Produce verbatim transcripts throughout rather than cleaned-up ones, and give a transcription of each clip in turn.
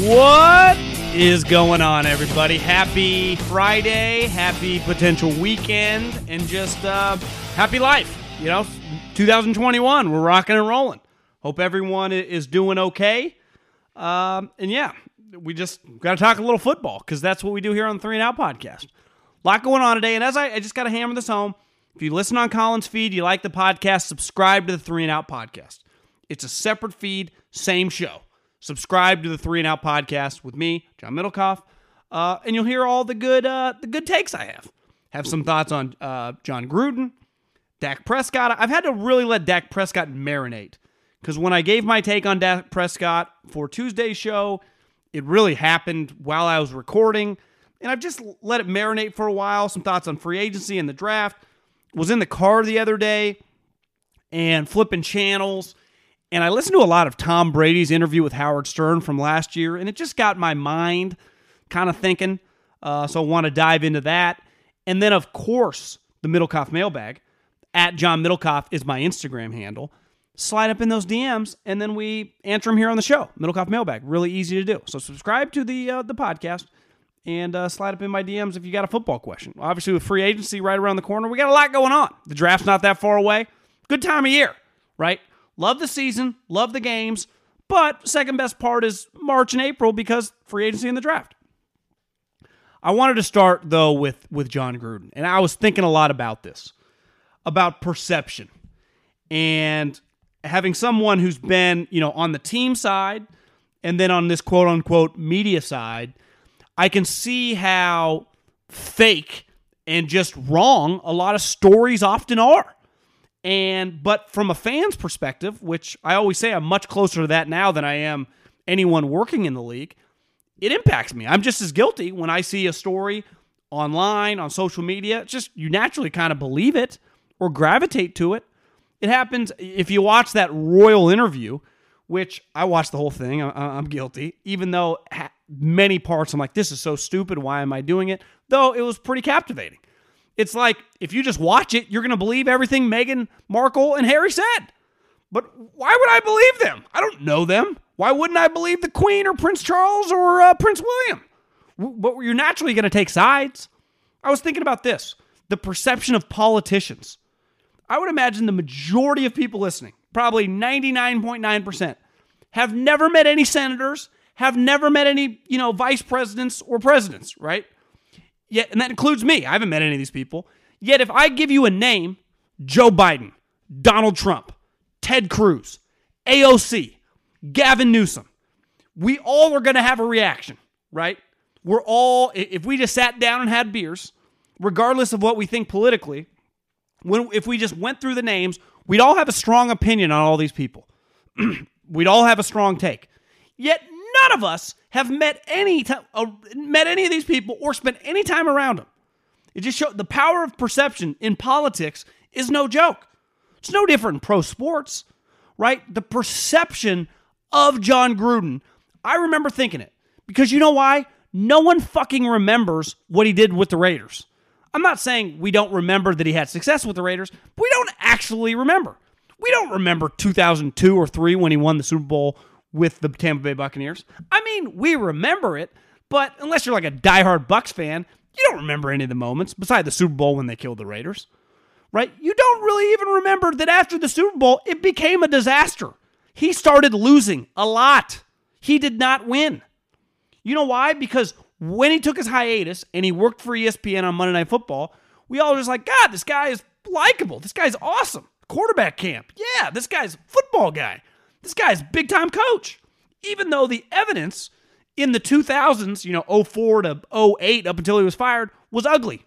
What is going on, everybody? Happy Friday, happy potential weekend, and just uh, happy life. You know, two thousand twenty-one, we're rocking and rolling. Hope everyone is doing okay. Um, and yeah, we just got to talk a little football because that's what we do here on the Three and Out podcast. A lot going on today, and as I, I just got to hammer this home, if you listen on Colin's feed, you like the podcast, subscribe to the Three and Out podcast. It's a separate feed, same show. Subscribe to the Three and Out podcast with me, John Middlecoff, uh, and you'll hear all the good uh, the good takes I have. Have some thoughts on uh, Jon Gruden, Dak Prescott. I've had to really let Dak Prescott marinate because when I gave my take on Dak Prescott for Tuesday's show, it really happened while I was recording, and I've just let it marinate for a while. Some thoughts on free agency and the draft. Was in the car the other day and flipping channels. And I listened to a lot of Tom Brady's interview with Howard Stern from last year, and it just got my mind kind of thinking. Uh, so I want to dive into that. And then, of course, the Middlecoff mailbag. At John Middlecoff is my Instagram handle. Slide up in those D Ms, and then we answer them here on the show. Middlecoff mailbag. Really easy to do. So subscribe to the uh, the podcast and uh, slide up in my D Ms if you got a football question. Obviously, with free agency right around the corner, we got a lot going on. The draft's not that far away. Good time of year, right? Love the season, love the games, but second best part is March and April because free agency and the draft. I wanted to start, though, with, with Jon Gruden, and I was thinking a lot about this, about perception, and having someone who's been, you know, on the team side and then on this quote-unquote media side, I can see how fake and just wrong a lot of stories often are. And but from a fan's perspective, which I always say I'm much closer to that now than I am anyone working in the league, it impacts me. I'm just as guilty when I see a story online, on social media. It's just you naturally kind of believe it or gravitate to it. It happens if you watch that Royal interview, which I watched the whole thing. I'm guilty, even though many parts I'm like, this is so stupid. Why am I doing it? Though it was pretty captivating. It's like, if you just watch it, you're going to believe everything Meghan Markle and Harry said. But why would I believe them? I don't know them. Why wouldn't I believe the Queen or Prince Charles or uh, Prince William? But you're naturally going to take sides. I was thinking about this. The perception of politicians. I would imagine the majority of people listening, probably ninety-nine point nine percent, have never met any senators, have never met any, you know, vice presidents or presidents, right? Yet, and that includes me. I haven't met any of these people. Yet if I give you a name, Joe Biden, Donald Trump, Ted Cruz, A O C, Gavin Newsom, we all are going to have a reaction, right? We're all, if we just sat down and had beers, regardless of what we think politically, when if we just went through the names, we'd all have a strong opinion on all these people. We'd all have a strong take. Yet none of us have met any t- uh, met any of these people or spent any time around them. It just shows the power of perception in politics is no joke. It's no different in pro sports, right? The perception of Jon Gruden, I remember thinking it because you know why? No one fucking remembers what he did with the Raiders. I'm not saying we don't remember that he had success with the Raiders, but we don't actually remember. We don't remember two thousand two or three when he won the Super Bowl with the Tampa Bay Buccaneers. I mean, we remember it, but unless you're like a diehard Bucs fan, you don't remember any of the moments, beside the Super Bowl when they killed the Raiders, right? You don't really even remember that after the Super Bowl, it became a disaster. He started losing a lot. He did not win. You know why? Because when he took his hiatus and he worked for E S P N on Monday Night Football, we all were just like, God, this guy is likable. This guy's awesome. Quarterback camp. Yeah, this guy's a football guy. This guy's a big-time coach. Even though the evidence in the two thousands, you know, oh four to oh eight up until he was fired, was ugly.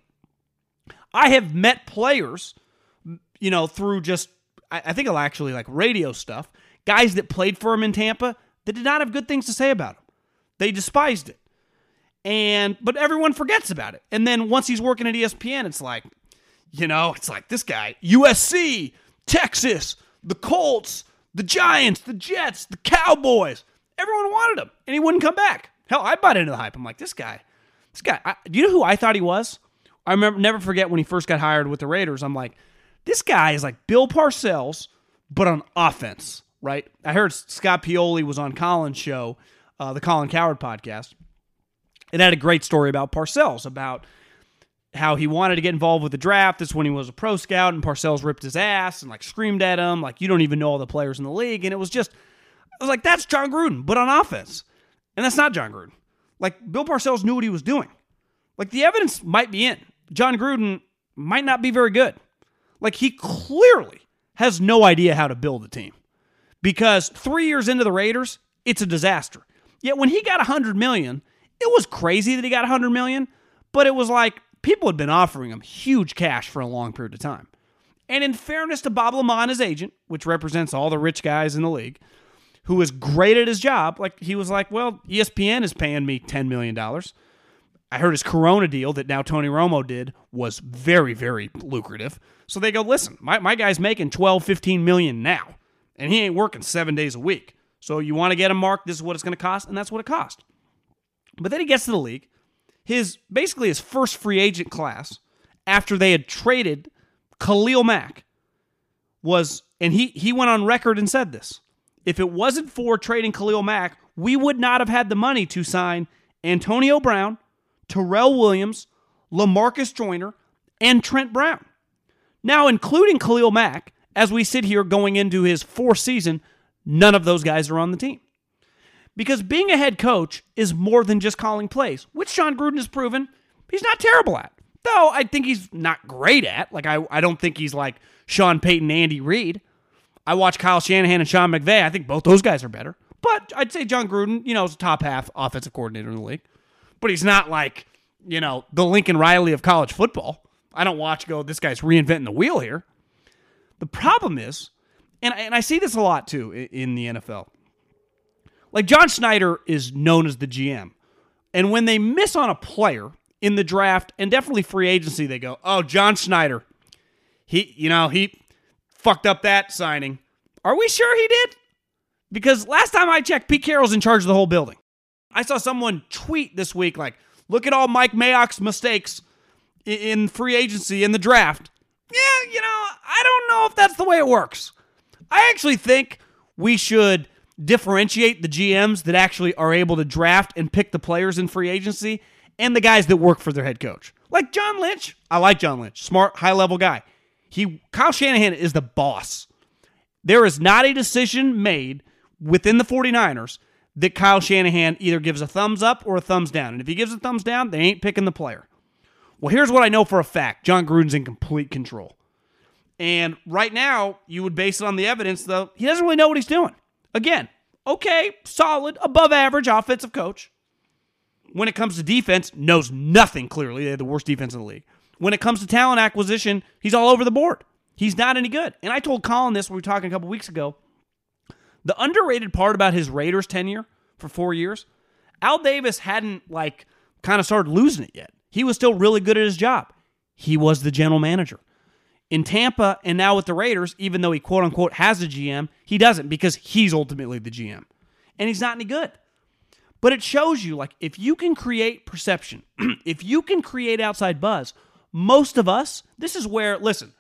I have met players, you know, through just, I, I think I'll actually like radio stuff, guys that played for him in Tampa that did not have good things to say about him. They despised it. And, but everyone forgets about it. And then once he's working at E S P N, it's like, you know, it's like this guy, U S C, Texas, the Colts, the Giants, the Jets, the Cowboys. Everyone wanted him, and he wouldn't come back. Hell, I bought into the hype. I'm like, this guy, this guy. I, do you know who I thought he was? I remember, never forget when he first got hired with the Raiders. I'm like, this guy is like Bill Parcells, but on offense, right? I heard Scott Pioli was on Colin's show uh, the Colin Cowherd podcast. It had a great story about Parcells, about how he wanted to get involved with the draft. That's when he was a pro scout, and Parcells ripped his ass and like screamed at him, like, you don't even know all the players in the league. And it was just, I was like, that's John Gruden, but on offense. And that's not John Gruden. Like, Bill Parcells knew what he was doing. Like, the evidence might be in. John Gruden might not be very good. Like, he clearly has no idea how to build a team. Because three years into the Raiders, it's a disaster. Yet when he got one hundred million dollars, it was crazy that he got one hundred million dollars, but it was like people had been offering him huge cash for a long period of time. And in fairness to Bob Lamont, his agent, which represents all the rich guys in the league, who is great at his job, like he was like, well, E S P N is paying me ten million dollars. I heard his Corona deal that now Tony Romo did was very, very lucrative. So they go, listen, my, my guy's making twelve, fifteen million now, and he ain't working seven days a week. So you want to get him, Mark, this is what it's going to cost, and that's what it cost. But then he gets to the league. His basically his first free agent class after they had traded Khalil Mack was, and he he went on record and said this, if it wasn't for trading Khalil Mack, we would not have had the money to sign Antonio Brown, Terrell Williams, LaMarcus Joyner, and Trent Brown. Now, including Khalil Mack, as we sit here going into his fourth season, none of those guys are on the team. Because being a head coach is more than just calling plays, which John Gruden has proven he's not terrible at. Though I think he's not great at. Like, I, I don't think he's like Sean Payton and Andy Reid. I watch Kyle Shanahan and Sean McVay. I think both those guys are better. But I'd say John Gruden, you know, is a top half offensive coordinator in the league. But he's not like, you know, the Lincoln Riley of college football. I don't watch go, this guy's reinventing the wheel here. The problem is, and, and I see this a lot too in the N F L. Like, John Schneider is known as the G M. And when they miss on a player in the draft and definitely free agency, they go, oh, John Schneider, he, you know, he fucked up that signing. Are we sure he did? Because last time I checked, Pete Carroll's in charge of the whole building. I saw someone tweet this week, like, look at all Mike Mayock's mistakes in free agency in the draft. Yeah, you know, I don't know if that's the way it works. I actually think we should differentiate the G Ms that actually are able to draft and pick the players in free agency and the guys that work for their head coach. Like John Lynch. I like John Lynch. Smart, high-level guy. He, Kyle Shanahan is the boss. There is not a decision made within the 49ers that Kyle Shanahan either gives a thumbs up or a thumbs down. And if he gives a thumbs down, they ain't picking the player. Well, here's what I know for a fact. John Gruden's in complete control. And right now, you would base it on the evidence, though, he doesn't really know what he's doing. Again, okay, solid, above average offensive coach. When it comes to defense, knows nothing clearly. They have the worst defense in the league. When it comes to talent acquisition, he's all over the board. He's not any good. And I told Colin this when we were talking a couple weeks ago. The underrated part about his Raiders tenure for four years, Al Davis hadn't, like, kind of started losing it yet. He was still really good at his job. He was the general manager. In Tampa and now with the Raiders, even though he quote-unquote has a G M, he doesn't because he's ultimately the G M. And he's not any good. But it shows you, like, if you can create perception, if you can create outside buzz, most of us, this is where, listen,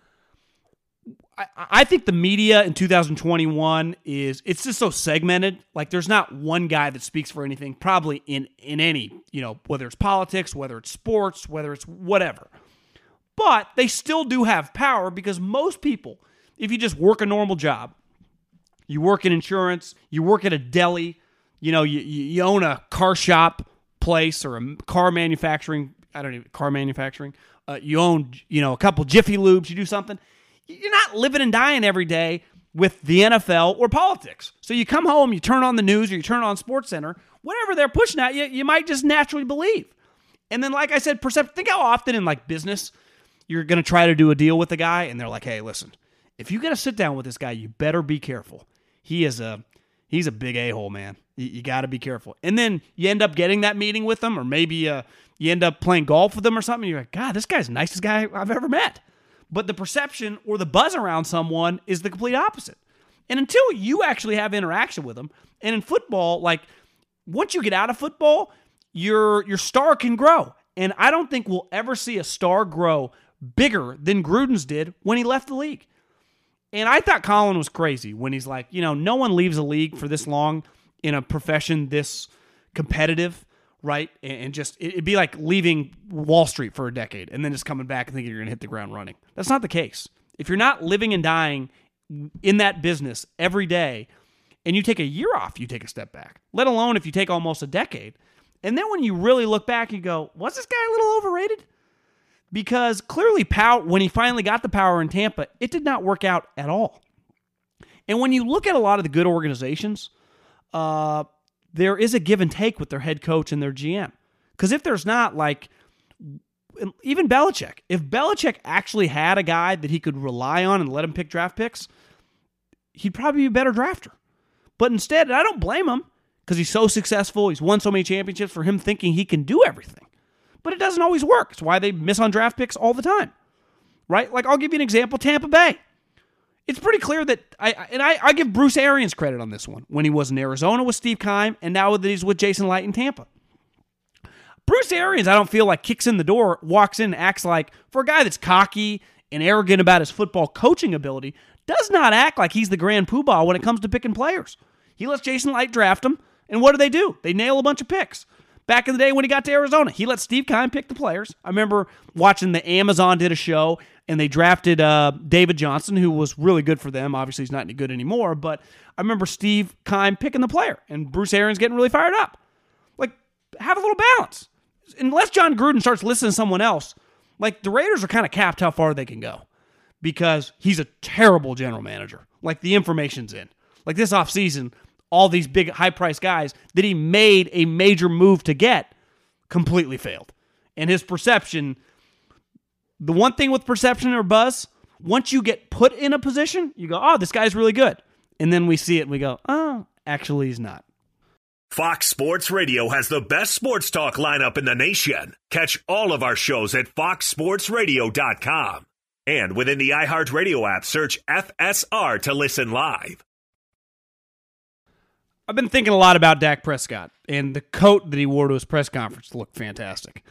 I, I think the media in two thousand twenty-one is, it's just so segmented. Like, there's not one guy that speaks for anything, probably in, in any, you know, whether it's politics, whether it's sports, whether it's whatever. But they still do have power because most people, if you just work a normal job, you work in insurance, you work at a deli, you know, you, you own a car shop place or a car manufacturing, I don't know, car manufacturing, uh, you own, you know, a couple Jiffy Lubes, you do something. You're not living and dying every day with the N F L or politics. So you come home, you turn on the news or you turn on SportsCenter, whatever they're pushing at you, you might just naturally believe. And then, like I said, percept, think how often in like business you're going to try to do a deal with a guy and they're like, hey, listen, if you got to sit down with this guy, you better be careful. He is a, he's a big a-hole, man. You, you got to be careful. And then you end up getting that meeting with them, or maybe uh, you end up playing golf with them or something. And you're like, God, this guy's the nicest guy I've ever met. But the perception or the buzz around someone is the complete opposite. And until you actually have interaction with them, and in football, like, once you get out of football, your your star can grow. And I don't think we'll ever see a star grow bigger than Gruden's did when he left the league. And I thought Colin was crazy when he's like, you know, no one leaves a league for this long in a profession this competitive, right? And just, it'd be like leaving Wall Street for a decade and then just coming back and thinking you're going to hit the ground running. That's not the case. If you're not living and dying in that business every day and you take a year off, you take a step back, let alone if you take almost a decade. And then when you really look back, you go, was this guy a little overrated? Because clearly, power, when he finally got the power in Tampa, it did not work out at all. And when you look at a lot of the good organizations, uh, there is a give and take with their head coach and their G M. Because if there's not, like, even Belichick, if Belichick actually had a guy that he could rely on and let him pick draft picks, he'd probably be a better drafter. But instead, and I don't blame him, because he's so successful, he's won so many championships, for him thinking he can do everything. But it doesn't always work. It's why they miss on draft picks all the time, right? Like, I'll give you an example, Tampa Bay. It's pretty clear that, I and I, I give Bruce Arians credit on this one, when he was in Arizona with Steve Keim, and now that he's with Jason Light in Tampa. Bruce Arians, I don't feel like kicks in the door, walks in and acts like, for a guy that's cocky and arrogant about his football coaching ability, does not act like he's the grand poobah when it comes to picking players. He lets Jason Light draft him. And what do they do? They nail a bunch of picks. Back in the day when he got to Arizona, he let Steve Keim pick the players. I remember watching the Amazon did a show, and they drafted uh, David Johnson, who was really good for them. Obviously, he's not any good anymore, but I remember Steve Keim picking the player, and Bruce Arians getting really fired up. Like, have a little balance. Unless John Gruden starts listening to someone else, like, the Raiders are kind of capped how far they can go because he's a terrible general manager. Like, the information's in. Like, this offseason, all these big high-priced guys that he made a major move to get completely failed. And his perception, the one thing with perception or buzz, once you get put in a position, you go, oh, this guy's really good. And then we see it and we go, oh, actually he's not. Fox Sports Radio has the best sports talk lineup in the nation. Catch all of our shows at fox sports radio dot com. And within the iHeartRadio app, search F S R to listen live. I've been thinking a lot about Dak Prescott, and the coat that he wore to his press conference looked fantastic.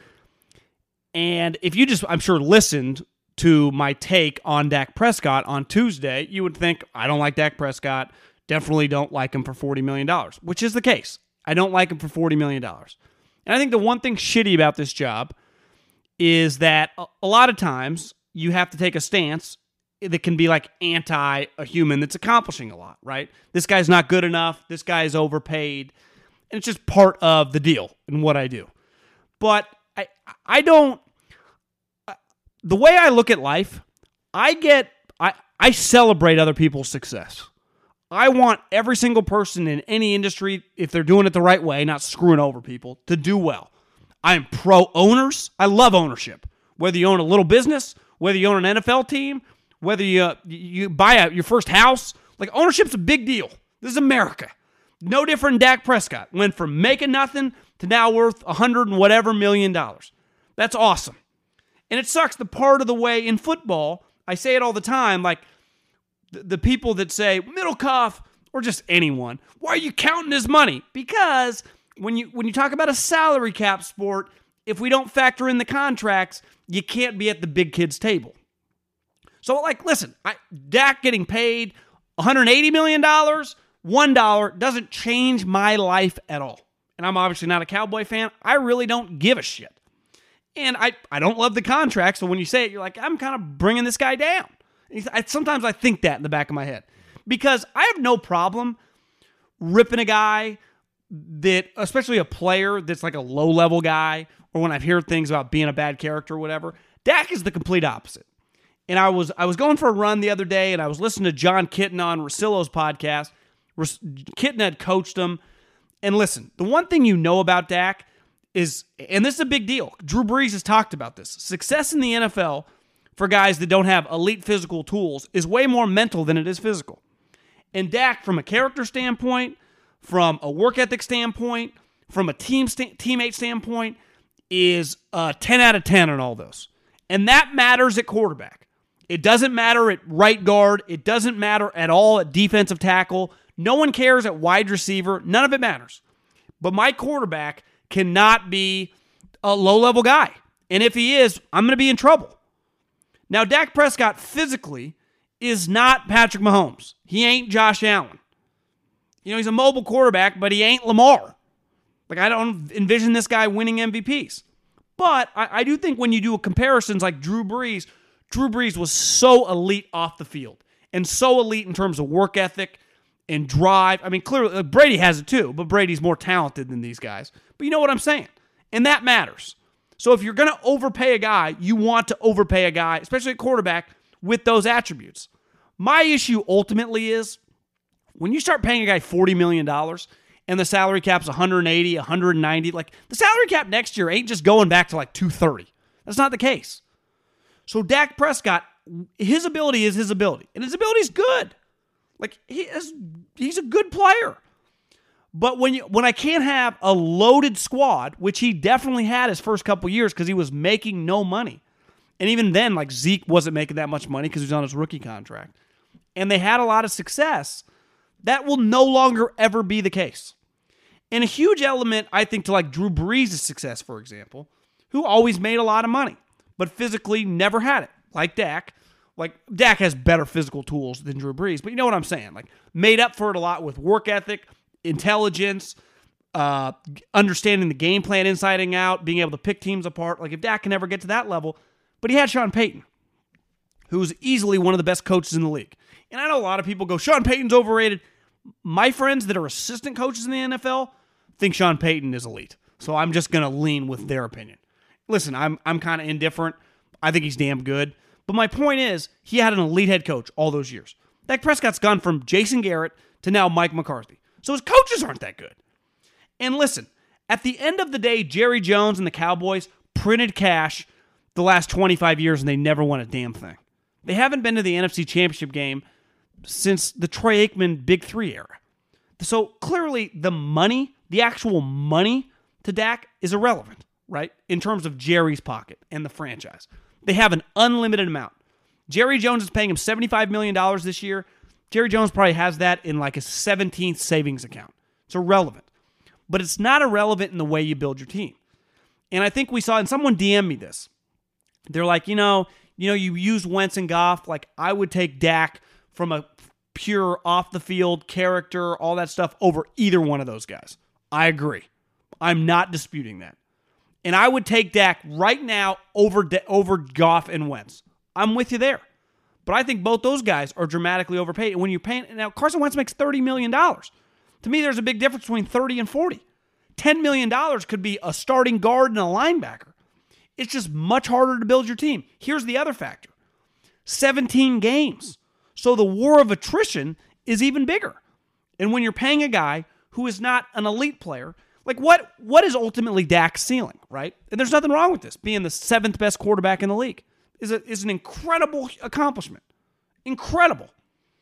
And if you just, I'm sure, listened to my take on Dak Prescott on Tuesday, you would think, I don't like Dak Prescott, definitely don't like him for forty million dollars, which is the case. I don't like him for forty million dollars. And I think the one thing shitty about this job is that a lot of times you have to take a stance that can be like anti a human that's accomplishing a lot, right? This guy's not good enough. This guy is overpaid. And it's just part of the deal in what I do. But I I don't, the way I look at life, I get, I, I celebrate other people's success. I want every single person in any industry, if they're doing it the right way, not screwing over people, to do well. I am pro owners. I love ownership. Whether you own a little business, whether you own an N F L team, whether you uh, you buy a, your first house, like, ownership's a big deal. This is America. No different than Dak Prescott. Went from making nothing to now worth a hundred and whatever million dollars. That's awesome. And it sucks the part of the way in football, I say it all the time, like the, the people that say, Middlecoff, or just anyone, why are you counting his money? Because when you when you talk about a salary cap sport, if we don't factor in the contracts, you can't be at the big kids table. So, like, listen, I, Dak getting paid one hundred eighty million dollars, one dollar, doesn't change my life at all. And I'm obviously not a Cowboy fan. I really don't give a shit. And I, I don't love the contract, so when you say it, you're like, I'm kind of bringing this guy down. I, sometimes I think that in the back of my head. Because I have no problem ripping a guy that, especially a player that's like a low-level guy, or when I've heard things about being a bad character or whatever. Dak is the complete opposite. And I was I was going for a run the other day, and I was listening to John Kitten on Russillo's podcast. Kitten had coached him. And listen, the one thing you know about Dak is, and this is a big deal, Drew Brees has talked about this, success in the N F L for guys that don't have elite physical tools is way more mental than it is physical. And Dak, from a character standpoint, from a work ethic standpoint, from a team st- teammate standpoint, is a ten out of ten on all those. And that matters at quarterback. It doesn't matter at right guard. It doesn't matter at all at defensive tackle. No one cares at wide receiver. None of it matters. But my quarterback cannot be a low-level guy. And if he is, I'm going to be in trouble. Now, Dak Prescott physically is not Patrick Mahomes. He ain't Josh Allen. You know, he's a mobile quarterback, but he ain't Lamar. Like, I don't envision this guy winning M V Ps. But I, I do think when you do comparisons like Drew Brees, Drew Brees was so elite off the field and so elite in terms of work ethic and drive. I mean, clearly, uh, Brady has it too, but Brady's more talented than these guys. But you know what I'm saying? And that matters. So if you're going to overpay a guy, you want to overpay a guy, especially a quarterback, with those attributes. My issue ultimately is when you start paying a guy forty million dollars and the salary cap's one hundred eighty, one hundred ninety, like the salary cap next year ain't just going back to like two hundred thirty. That's not the case. So Dak Prescott, his ability is his ability, and his ability is good. Like he is, he's a good player. But when you when I can't have a loaded squad, which he definitely had his first couple years because he was making no money, and even then, like Zeke wasn't making that much money because he was on his rookie contract, and they had a lot of success, that will no longer ever be the case. And a huge element, I think, to like Drew Brees' success, for example, who always made a lot of money, but physically never had it, like Dak. Like, Dak has better physical tools than Drew Brees, but you know what I'm saying? Like, made up for it a lot with work ethic, intelligence, uh, understanding the game plan inside and out, being able to pick teams apart. Like, if Dak can ever get to that level, but he had Sean Payton, who's easily one of the best coaches in the league. And I know a lot of people go, Sean Payton's overrated. My friends that are assistant coaches in the N F L think Sean Payton is elite. So I'm just going to lean with their opinion. Listen, I'm I'm kind of indifferent. I think he's damn good. But my point is, he had an elite head coach all those years. Dak Prescott's gone from Jason Garrett to now Mike McCarthy. So his coaches aren't that good. And listen, at the end of the day, Jerry Jones and the Cowboys printed cash the last twenty-five years, and they never won a damn thing. They haven't been to the N F C Championship game since the Troy Aikman Big Three era. So clearly the money, the actual money to Dak is irrelevant, right? In terms of Jerry's pocket and the franchise. They have an unlimited amount. Jerry Jones is paying him seventy-five million dollars this year. Jerry Jones probably has that in like a seventeenth savings account. It's irrelevant. But it's not irrelevant in the way you build your team. And I think we saw, and someone D M'd me this. They're like, you know, you know, you use Wentz and Goff. Like, I would take Dak from a pure off-the-field character, all that stuff, over either one of those guys. I agree. I'm not disputing that. And I would take Dak right now over, over Goff and Wentz. I'm with you there. But I think both those guys are dramatically overpaid. And when you're paying, now Carson Wentz makes thirty million dollars. To me, there's a big difference between thirty and forty. ten million dollars could be a starting guard and a linebacker. It's just much harder to build your team. Here's the other factor. seventeen games. So the war of attrition is even bigger. And when you're paying a guy who is not an elite player, like what, what is ultimately Dak's ceiling, right? And there's nothing wrong with this. Being the seventh best quarterback in the league is, a, is an incredible accomplishment. Incredible.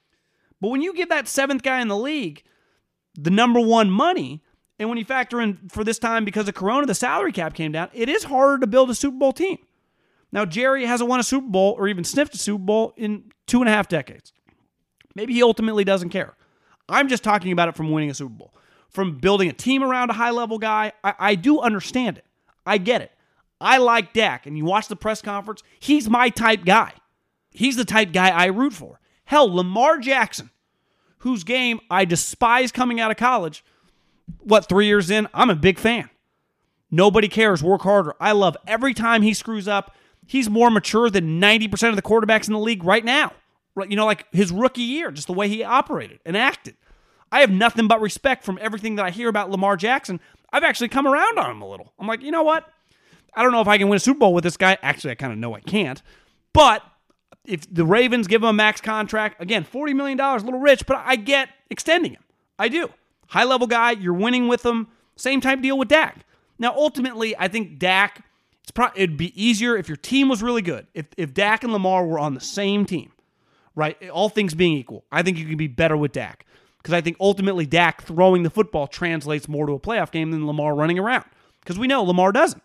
But when you give that seventh guy in the league the number one money, and when you factor in for this time because of Corona, the salary cap came down, it is harder to build a Super Bowl team. Now, Jerry hasn't won a Super Bowl or even sniffed a Super Bowl in two and a half decades. Maybe he ultimately doesn't care. I'm just talking about it from winning a Super Bowl. From building a team around a high-level guy, I, I do understand it. I get it. I like Dak, and you watch the press conference, he's my type guy. He's the type guy I root for. Hell, Lamar Jackson, whose game I despise coming out of college, what, three years in, I'm a big fan. Nobody cares, work harder. I love every time he screws up. He's more mature than ninety percent of the quarterbacks in the league right now. You know, like his rookie year, just the way he operated and acted. I have nothing but respect from everything that I hear about Lamar Jackson. I've actually come around on him a little. I'm like, you know what? I don't know if I can win a Super Bowl with this guy. Actually, I kind of know I can't. But if the Ravens give him a max contract, again, forty million dollars, a little rich, but I get extending him. I do. High-level guy, you're winning with him. Same type deal with Dak. Now, ultimately, I think Dak, it's pro- it'd be easier if your team was really good. If, if Dak and Lamar were on the same team, right? All things being equal, I think you can be better with Dak. Because I think ultimately Dak throwing the football translates more to a playoff game than Lamar running around. Because we know Lamar doesn't.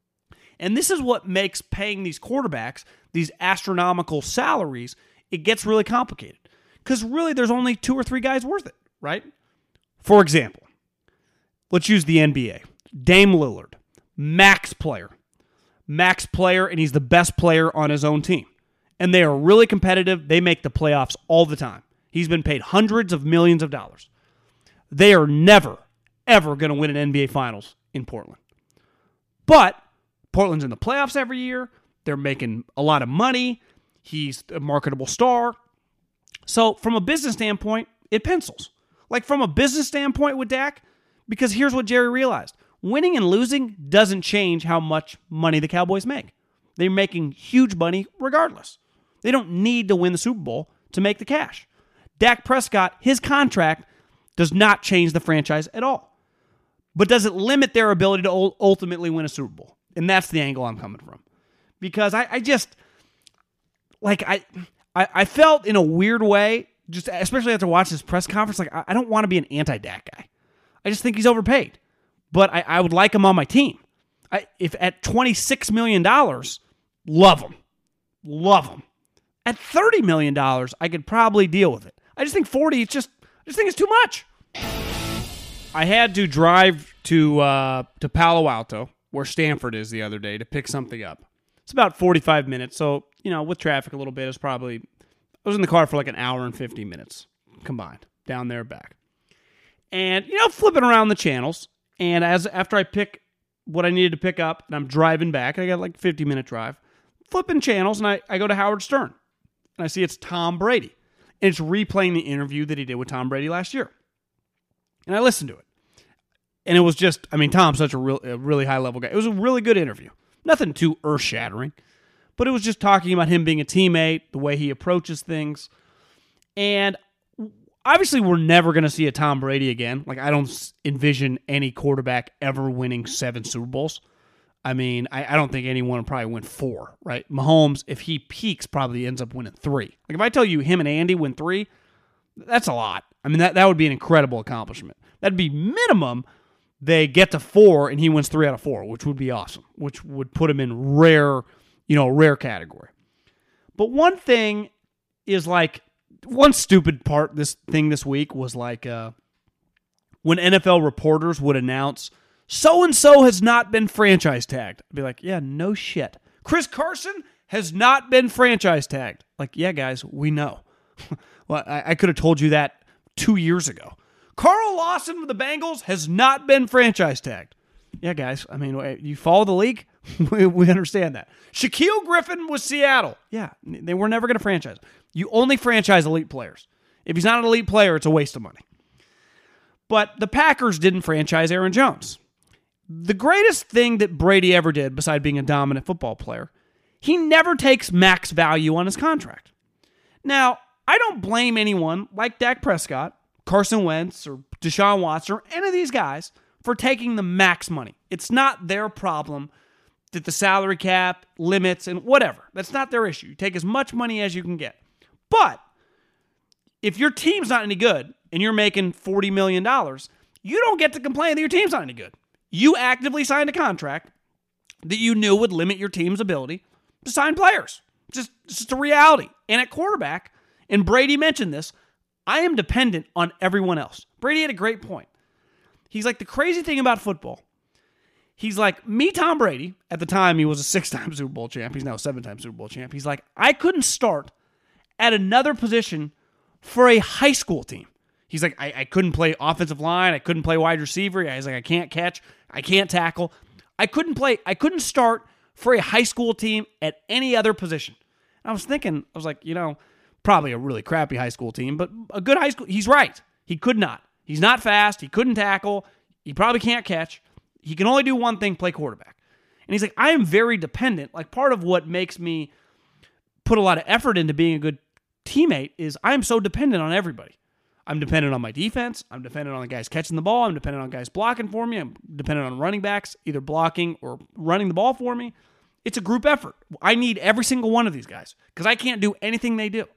And this is what makes paying these quarterbacks these astronomical salaries, it gets really complicated. Because really there's only two or three guys worth it, right? For example, let's use the N B A. Dame Lillard, max player. Max player, and he's the best player on his own team. And they are really competitive. They make the playoffs all the time. He's been paid hundreds of millions of dollars. they are never, ever going to win an N B A Finals in Portland. But Portland's in the playoffs every year. They're making a lot of money. He's a marketable star. So from a business standpoint, it pencils. Like from a business standpoint with Dak, because here's what Jerry realized. Winning and losing doesn't change how much money the Cowboys make. They're making huge money regardless. They don't need to win the Super Bowl to make the cash. Dak Prescott, his contract does not change the franchise at all. But does it limit their ability to ultimately win a Super Bowl? And that's the angle I'm coming from. Because I, I just, like, I, I I felt in a weird way, just especially after watching this press conference, like, I, I don't want to be an anti-Dak guy. I just think he's overpaid. But I, I would like him on my team. I, if at twenty-six million dollars, love him. Love him. At thirty million dollars, I could probably deal with it. I just think forty, it's just, I just think it's too much. I had to drive to uh, to Palo Alto, where Stanford is the other day, to pick something up. It's about forty-five minutes, so, you know, with traffic a little bit, it's probably, I was in the car for like an hour and fifty minutes combined, down there, back. And, you know, flipping around the channels, and as after I pick what I needed to pick up, and I'm driving back, and I got like a fifty-minute drive, flipping channels, and I, I go to Howard Stern, and I see it's Tom Brady, and it's replaying the interview that he did with Tom Brady last year. And I listened to it. And it was just, I mean, Tom's such a, real, a really high-level guy. It was a really good interview. Nothing too earth-shattering. But it was just talking about him being a teammate, the way he approaches things. And obviously, we're never going to see a Tom Brady again. Like, I don't envision any quarterback ever winning seven Super Bowls. I mean, I, I don't think anyone will probably win four, right? Mahomes, if he peaks, probably ends up winning three. Like, if I tell you him and Andy win three, that's a lot. I mean, that, that would be an incredible accomplishment. That'd be minimum. They get to four, and he wins three out of four, which would be awesome, which would put him in rare, you know, rare category. But one thing is like, one stupid part, this thing this week was like uh, when N F L reporters would announce, so-and-so has not been franchise tagged. I'd be like, yeah, no shit. Chris Carson has not been franchise tagged. Like, yeah, guys, we know. Well, I, I could have told you that two years ago. Carl Lawson with the Bengals has not been franchise tagged. Yeah, guys, I mean, you follow the league? we, we understand that. Shaquille Griffin with Seattle. Yeah, they were never going to franchise. You only franchise elite players. If he's not an elite player, it's a waste of money. But the Packers didn't franchise Aaron Jones. The greatest thing that Brady ever did, besides being a dominant football player, he never takes max value on his contract. Now, I don't blame anyone like Dak Prescott, Carson Wentz, or Deshaun Watson, or any of these guys for taking the max money. It's not their problem that the salary cap limits and whatever. That's not their issue. You take as much money as you can get. But if your team's not any good and you're making forty million dollars, you don't get to complain that your team's not any good. You actively signed a contract that you knew would limit your team's ability to sign players. Just, it's just a reality. And at quarterback, and Brady mentioned this, I am dependent on everyone else. Brady had a great point. He's like, the crazy thing about football, he's like, me, Tom Brady, at the time he was a six-time Super Bowl champ. He's now a seven-time Super Bowl champ. He's like, I couldn't start at another position for a high school team. He's like, I, I couldn't play offensive line. I couldn't play wide receiver. He's like, I can't catch. I can't tackle. I couldn't play. I couldn't start for a high school team at any other position. And I was thinking, I was like, you know, probably a really crappy high school team, but a good high school. He's right. He could not. He's not fast. He couldn't tackle. He probably can't catch. He can only do one thing, play quarterback. And he's like, I am very dependent. Like, part of what makes me put a lot of effort into being a good teammate is I'm so dependent on everybody. I'm dependent on my defense. I'm dependent on the guys catching the ball. I'm dependent on guys blocking for me. I'm dependent on running backs, either blocking or running the ball for me. It's a group effort. I need every single one of these guys because I can't do anything they do.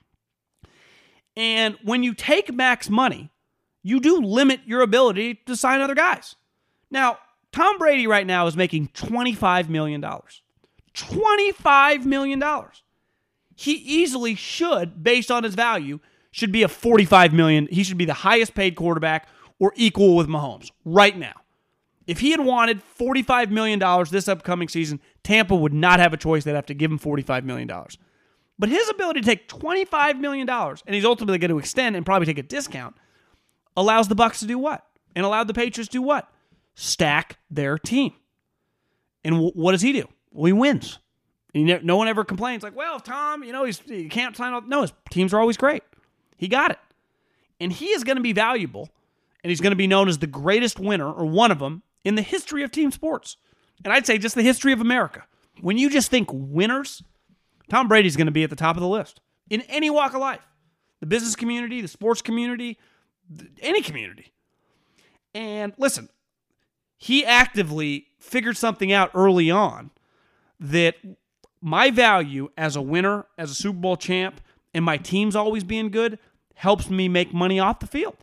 And when you take max money, you do limit your ability to sign other guys. Now, Tom Brady right now is making twenty-five million dollars. twenty-five million dollars. He easily should, based on his value, should be a forty-five million dollars. He should be the highest paid quarterback or equal with Mahomes right now. If he had wanted forty-five million dollars this upcoming season, Tampa would not have a choice. They'd have to give him forty-five million dollars. But his ability to take twenty-five million dollars, and he's ultimately going to extend and probably take a discount, allows the Bucs to do what? And allowed the Patriots to do what? Stack their team. And w- what does he do? Well, he wins. And ne- no one ever complains like, well, Tom, you know, he's, he can't sign off. No, his teams are always great. He got it. And he is going to be valuable, and he's going to be known as the greatest winner, or one of them, in the history of team sports. And I'd say just the history of America. When you just think winners, Tom Brady's going to be at the top of the list in any walk of life. The business community, the sports community, any community. And listen, he actively figured something out early on that my value as a winner, as a Super Bowl champ, and my team's always being good helps me make money off the field.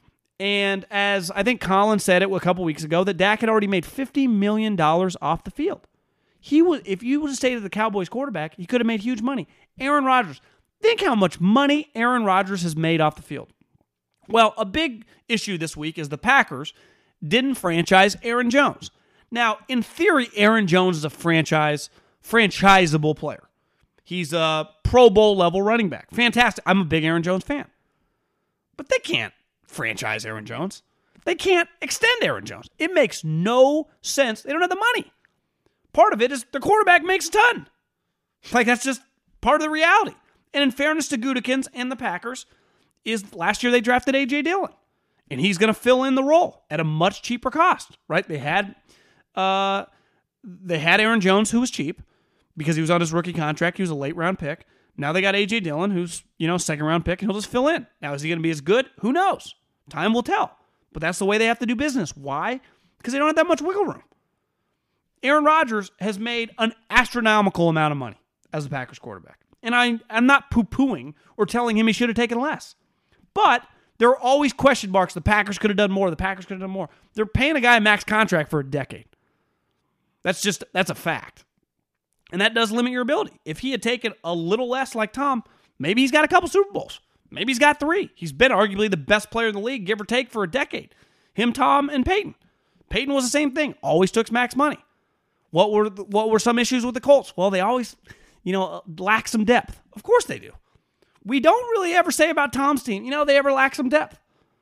And as I think Colin said it a couple weeks ago, that Dak had already made fifty million dollars off the field. He was, if you would have stayed at the Cowboys quarterback, he could have made huge money. Aaron Rodgers, think how much money Aaron Rodgers has made off the field. Well, a big issue this week is the Packers didn't franchise Aaron Jones. Now, in theory, Aaron Jones is a franchise, franchisable player. He's a Pro Bowl level running back. Fantastic. I'm a big Aaron Jones fan. But they can't franchise Aaron Jones. They can't extend Aaron Jones. It makes no sense. They don't have the money. Part of it is the quarterback makes a ton. Like, that's just part of the reality. And in fairness to Gutekunst and the Packers, is last year they drafted A J Dillon. And he's going to fill in the role at a much cheaper cost, right? They had uh, they had Aaron Jones, who was cheap because he was on his rookie contract. He was a late round pick. Now they got A J Dillon, who's, you know, second round pick, and he'll just fill in. Now, is he going to be as good? Who knows? Time will tell. But that's the way they have to do business. Why? Because they don't have that much wiggle room. Aaron Rodgers has made an astronomical amount of money as the Packers quarterback. And I, I'm not poo-pooing or telling him he should have taken less. But there are always question marks. The Packers could have done more. The Packers could have done more. They're paying a guy a max contract for a decade. That's just, that's a fact. And that does limit your ability. If he had taken a little less like Tom, maybe he's got a couple Super Bowls. Maybe he's got three. He's been arguably the best player in the league, give or take, for a decade. Him, Tom, and Peyton. Peyton was the same thing. Always took max money. What were what were some issues with the Colts? Well, they always, you know, lack some depth. Of course they do. We don't really ever say about Tom's team, you know, they ever lack some depth.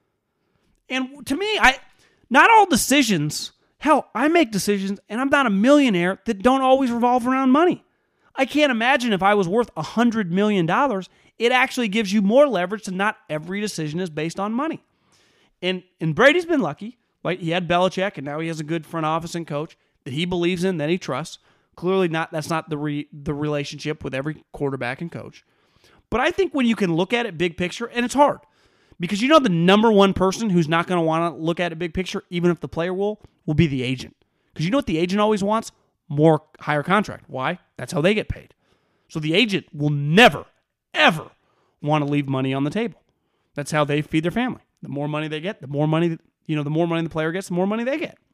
And to me, I not all decisions, hell, I make decisions, and I'm not a millionaire, that don't always revolve around money. I can't imagine if I was worth one hundred million dollars, it actually gives you more leverage to not every decision is based on money. And, and Brady's been lucky. Like, he had Belichick, and now he has a good front office and coach that he believes in, that he trusts. Clearly not. That's not the re, the relationship with every quarterback and coach. But I think when you can look at it big picture, and it's hard, because you know the number one person who's not going to want to look at it big picture, even if the player will, will be the agent. Because you know what the agent always wants? More higher contract. Why? That's how they get paid. So the agent will never, ever want to leave money on the table. That's how they feed their family. The more money they get, the more money, you know, the more money the player gets, the more money they get.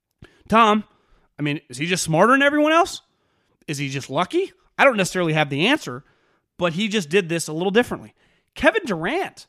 Tom, I mean, is he just smarter than everyone else? Is he just lucky? I don't necessarily have the answer, but he just did this a little differently. Kevin Durant,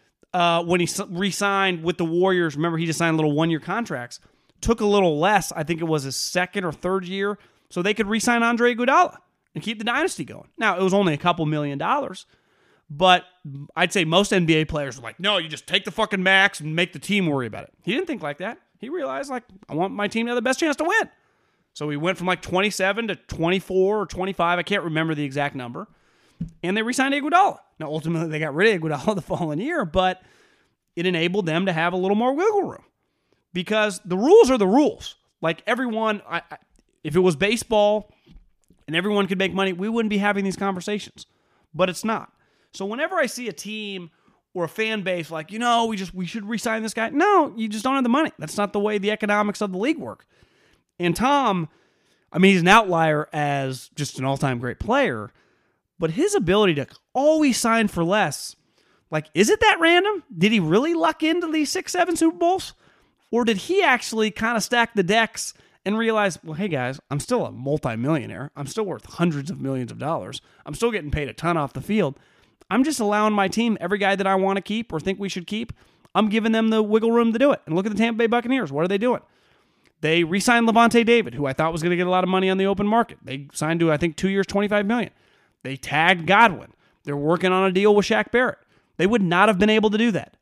uh, when he re-signed with the Warriors, remember he just signed little one-year contracts, took a little less. I think it was his second or third year, so they could re-sign Andre Iguodala and keep the dynasty going. Now, it was only a couple million dollars, but I'd say most N B A players were like, no, you just take the fucking max and make the team worry about it. He didn't think like that. He realized, like, I want my team to have the best chance to win. So he went from like twenty-seven to twenty-four or twenty-five. I can't remember the exact number. And they re-signed Iguodala. Now, ultimately, they got rid of Iguodala the following year, but it enabled them to have a little more wiggle room. Because the rules are the rules. Like, everyone, I, I, if it was baseball and everyone could make money, we wouldn't be having these conversations. But it's not. So whenever I see a team or a fan base like, you know, we just we should re-sign this guy. No, you just don't have the money. That's not the way the economics of the league work. And Tom, I mean, he's an outlier as just an all-time great player, but his ability to always sign for less, like, is it that random? Did he really luck into these six, seven Super Bowls? Or did he actually kind of stack the decks and realize, well, hey guys, I'm still a multimillionaire. I'm still worth hundreds of millions of dollars. I'm still getting paid a ton off the field. I'm just allowing my team, every guy that I want to keep or think we should keep, I'm giving them the wiggle room to do it. And look at the Tampa Bay Buccaneers. What are they doing? They re-signed Levante David, who I thought was going to get a lot of money on the open market. They signed to, I think, two years, twenty-five million dollars. They tagged Godwin. They're working on a deal with Shaq Barrett. They would not have been able to do that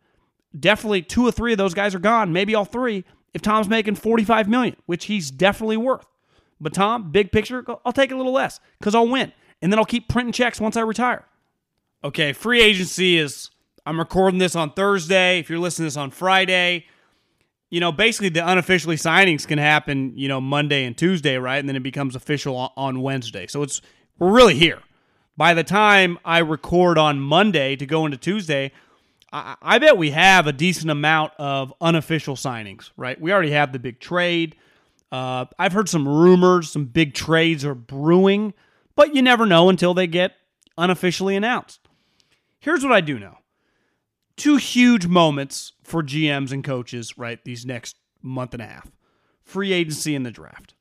definitely two or three of those guys are gone, maybe all three, if Tom's making forty-five million dollars, which he's definitely worth. But Tom, big picture, I'll take a little less because I'll win. And then I'll keep printing checks once I retire. Okay, free agency is, I'm recording this on Thursday. If you're listening to this on Friday, you know, basically the unofficially signings can happen, you know, Monday and Tuesday, right? And then it becomes official on Wednesday. So it's, we're really here. By the time I record on Monday to go into Tuesday, I, I bet we have a decent amount of unofficial signings, right? We already have the big trade. Uh, I've heard some rumors, some big trades are brewing, but you never know until they get unofficially announced. Here's what I do know. Two huge moments for G Ms and coaches, right, these next month and a half. Free agency and the draft.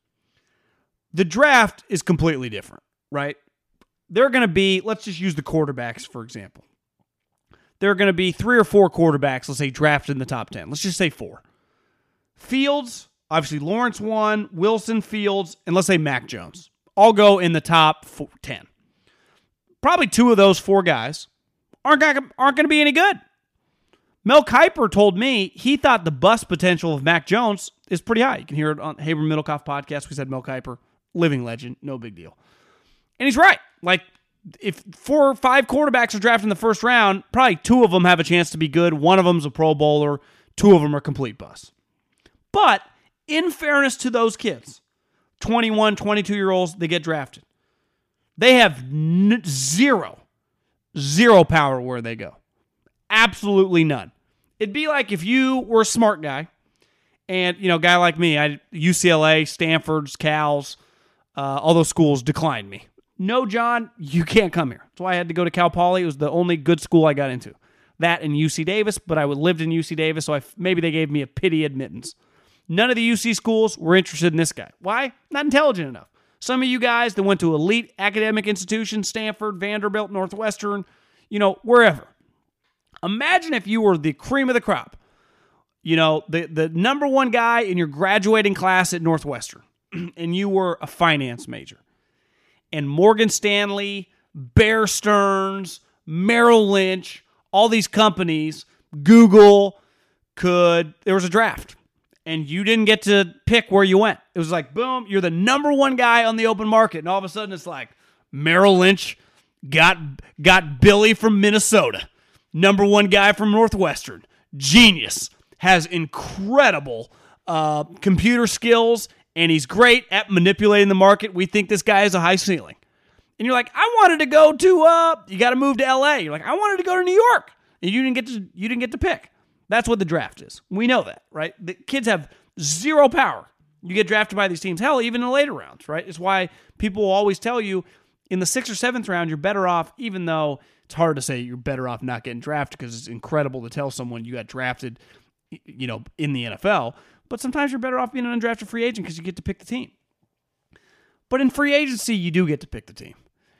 The draft is completely different, right? There are going to be, let's just use the quarterbacks, for example. There are going to be three or four quarterbacks, let's say, drafted in the top ten. Let's just say four. Fields, obviously Lawrence one, Wilson, Fields, and let's say Mac Jones. All go in the top ten. Probably two of those four guys aren't going aren't going to be any good. Mel Kiper told me he thought the bust potential of Mac Jones is pretty high. You can hear it on Haber Middlecoff podcast. We said Mel Kiper, living legend, no big deal. And he's right. Like, if four or five quarterbacks are drafted in the first round, probably two of them have a chance to be good. One of them's a Pro Bowler. Two of them are complete busts. But in fairness to those kids, twenty-one, twenty-two-year-olds, they get drafted. They have n- zero, zero power where they go. Absolutely none. It'd be like if you were a smart guy and, you know, a guy like me, I U C L A, Stanford's, Cal's, uh, all those schools declined me. No, John, you can't come here. That's why I had to go to Cal Poly. It was the only good school I got into. That and U C Davis, but I lived in U C Davis, so I, maybe they gave me a pity admittance. None of the U C schools were interested in this guy. Why? Not intelligent enough. Some of you guys that went to elite academic institutions, Stanford, Vanderbilt, Northwestern, you know, wherever. Imagine if you were the cream of the crop. You know, the, the number one guy in your graduating class at Northwestern, and you were a finance major. And Morgan Stanley, Bear Stearns, Merrill Lynch, all these companies, Google, could, there was a draft. And you didn't get to pick where you went. It was like, boom, you're the number one guy on the open market. And all of a sudden it's like, Merrill Lynch got, got Billy from Minnesota. Number one guy from Northwestern. Genius. Has incredible uh, computer skills, and he's great at manipulating the market. We think this guy has a high ceiling. And you're like, I wanted to go to, uh, you got to move to L A. You're like, I wanted to go to New York. And you didn't get to, you didn't get to pick. That's what the draft is. We know that, right? The kids have zero power. You get drafted by these teams, hell, even in the later rounds, right? It's why people will always tell you in the sixth or seventh round, you're better off, even though it's hard to say you're better off not getting drafted because it's incredible to tell someone you got drafted, you know, in the N F L. But sometimes you're better off being an undrafted free agent because you get to pick the team. But in free agency, you do get to pick the team.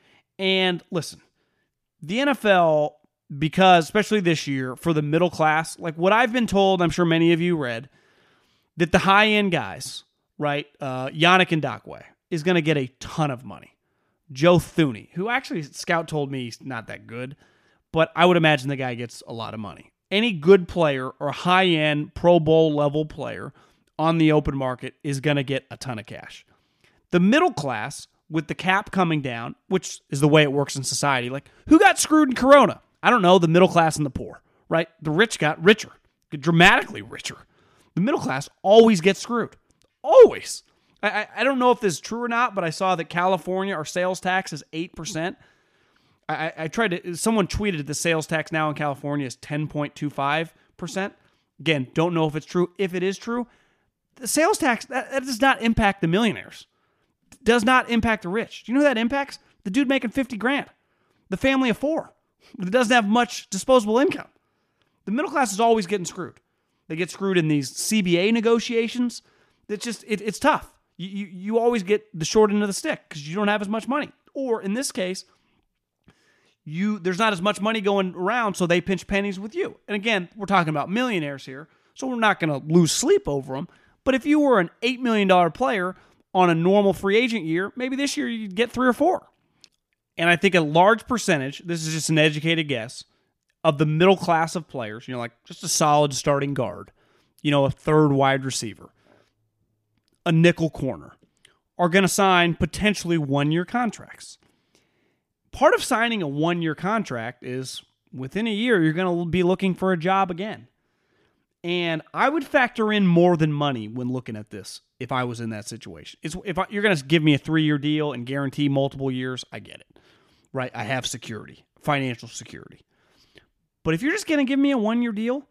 And listen, the N F L, because especially this year, for the middle class, like what I've been told, I'm sure many of you read, that the high-end guys, right, uh, Yannick Ngakoue, is going to get a ton of money. Joe Thuney, who actually Scout told me he's not that good, but I would imagine the guy gets a lot of money. Any good player or high-end Pro Bowl level player on the open market is going to get a ton of cash. The middle class, with the cap coming down, which is the way it works in society, like who got screwed in Corona? I don't know, the middle class and the poor, right? The rich got richer, dramatically richer. The middle class always gets screwed. Always. I, I, I don't know if this is true or not, but I saw that California, our sales tax is eight percent. I, I tried to, someone tweeted the sales tax now in California is ten point two five percent. Again, don't know if it's true. If it is true, the sales tax, that, that does not impact the millionaires. It does not impact the rich. Do you know who that impacts? The dude making fifty grand. The family of four that doesn't have much disposable income. The middle class is always getting screwed. They get screwed in these C B A negotiations. It's just, it, it's tough. You, you, you always get the short end of the stick because you don't have as much money. Or in this case, You there's not as much money going around, so they pinch pennies with you. And again, we're talking about millionaires here, so we're not going to lose sleep over them. But if you were an eight million dollars player on a normal free agent year, maybe this year you'd get three or four. And I think a large percentage, this is just an educated guess, of the middle class of players, you know, like just a solid starting guard, you know, a third wide receiver, a nickel corner, are going to sign potentially one-year contracts. Part of signing a one-year contract is within a year, you're going to be looking for a job again. And I would factor in more than money when looking at this if I was in that situation. It's, if I, you're going to give me a three-year deal and guarantee multiple years, I get it. Right? I have security, financial security. But if you're just going to give me a one-year deal,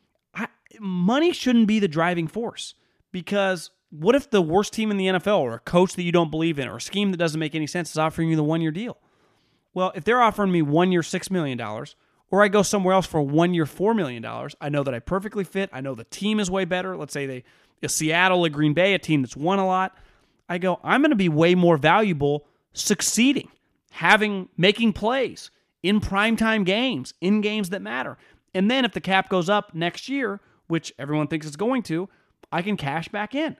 I, money shouldn't be the driving force. Because what if the worst team in the N F L or a coach that you don't believe in or a scheme that doesn't make any sense is offering you the one-year deal? Well, if they're offering me one year six million dollars, or I go somewhere else for one year four million dollars, I know that I perfectly fit. I know the team is way better. Let's say they, a Seattle, a Green Bay, a team that's won a lot. I go, I'm going to be way more valuable succeeding, having, making plays in primetime games, in games that matter. And then if the cap goes up next year, which everyone thinks it's going to, I can cash back in.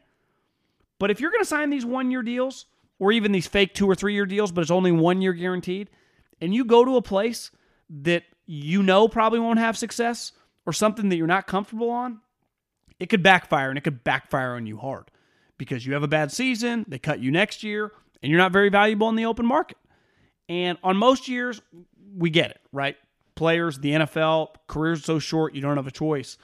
But if you're going to sign these one-year deals, or even these fake two- or three-year deals, but it's only one year guaranteed, and you go to a place that you know probably won't have success, or something that you're not comfortable on, it could backfire, and it could backfire on you hard. Because you have a bad season, they cut you next year, and you're not very valuable in the open market. And on most years, we get it, right? Players, the N F L, careers so short, you don't have a choice.